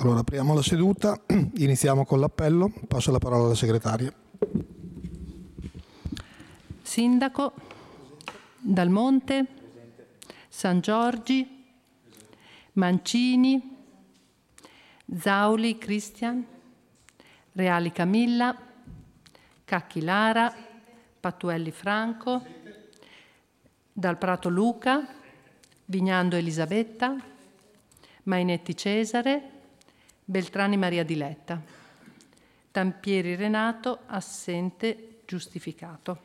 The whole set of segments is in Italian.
Allora, apriamo la seduta, iniziamo con l'appello, passo la parola alla segretaria. Sindaco, Dal Monte, San Giorgi, Mancini, Zauli Cristian, Reali Camilla, Cacchi Lara, Pattuelli Franco, Dal Prato Luca, Vignando Elisabetta, Mainetti Cesare, Beltrani Maria Diletta. Tampieri Renato, assente, giustificato.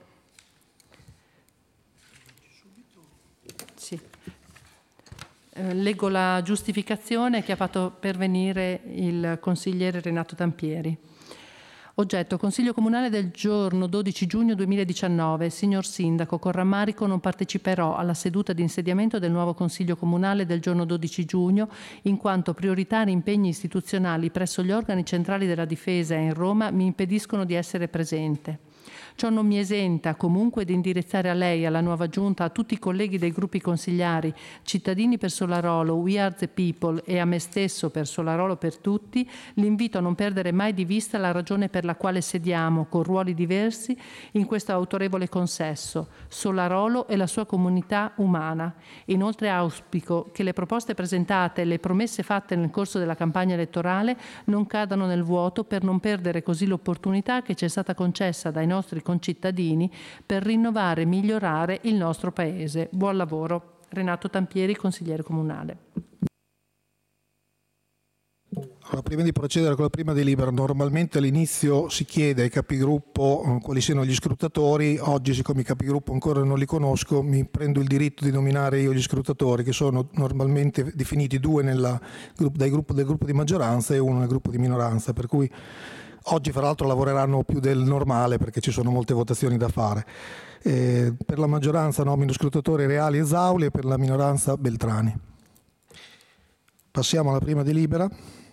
Sì. Leggo la giustificazione che ha fatto pervenire il consigliere Renato Tampieri. Oggetto: Consiglio Comunale del giorno 12 giugno 2019. Signor Sindaco, con rammarico non parteciperò alla seduta di insediamento del nuovo Consiglio Comunale del giorno 12 giugno in quanto prioritari impegni istituzionali presso gli organi centrali della Difesa in Roma mi impediscono di essere presente. Ciò non mi esenta comunque di indirizzare a lei, alla nuova giunta, a tutti i colleghi dei gruppi consigliari, Cittadini per Solarolo, We Are the People e a me stesso per Solarolo per Tutti, l'invito a non perdere mai di vista la ragione per la quale sediamo, con ruoli diversi, in questo autorevole consesso, Solarolo e la sua comunità umana. Inoltre auspico che le proposte presentate e le promesse fatte nel corso della campagna elettorale non cadano nel vuoto per non perdere così l'opportunità che ci è stata concessa dai nostri concittadini per rinnovare e migliorare il nostro Paese. Buon lavoro. Renato Tampieri, consigliere comunale. Allora, prima di procedere con la prima delibera, normalmente all'inizio si chiede ai capigruppo quali siano gli scrutatori. Oggi, siccome i capigruppo ancora non li conosco, mi prendo il diritto di nominare io gli scrutatori, che sono normalmente definiti due del gruppo di maggioranza e uno nel gruppo di minoranza, per cui oggi fra l'altro lavoreranno più del normale perché ci sono molte votazioni da fare. Per la maggioranza nomino scrutatori Reali e Zauli e per la minoranza Beltrani. Passiamo alla prima delibera.